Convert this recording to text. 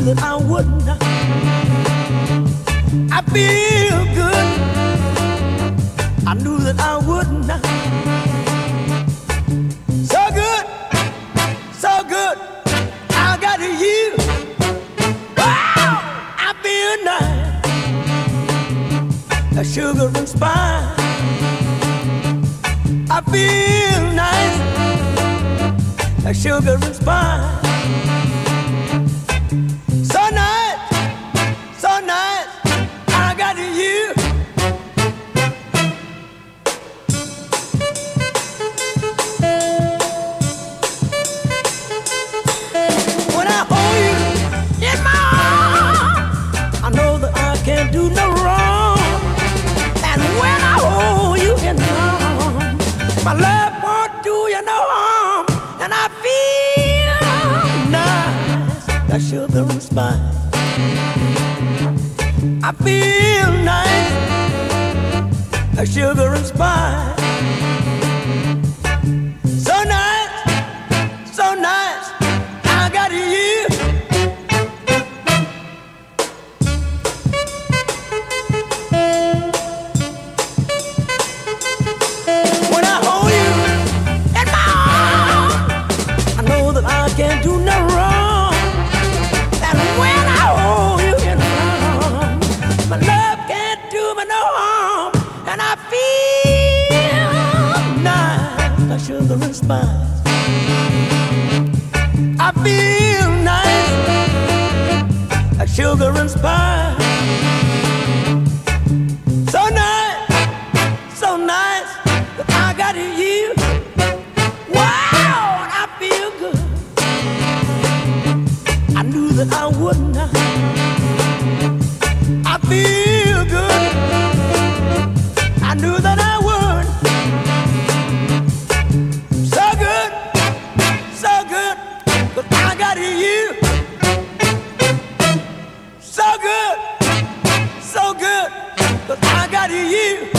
that I wouldn't. I feel good. I knew that I wouldn't. So good, so good. I got you. Wow, I feel nice. A sugar and spice. I feel nice. A sugar and spice. So nice, so nice. I got you. When I hold you in my arms, I know that I can't do no wrong. And when I hold you in my arms, my love won't do you no harm. And I feel nice, that sugar and spice. I feel nice, that sugar and spice. So nice, so nice. I got you. When I hold you in my arms, I know that I can't do no wrong. And when I hold you in my arms, my love can't do me no harm. And I feel nice, like sugar and spice. I feel nice, like sugar and spice. So nice, so nice that I got you. Wow, and I feel good. I knew that I wouldn't. I feel good. I knew that I would. So good, so good. But I got you. So good, so good. But I got you.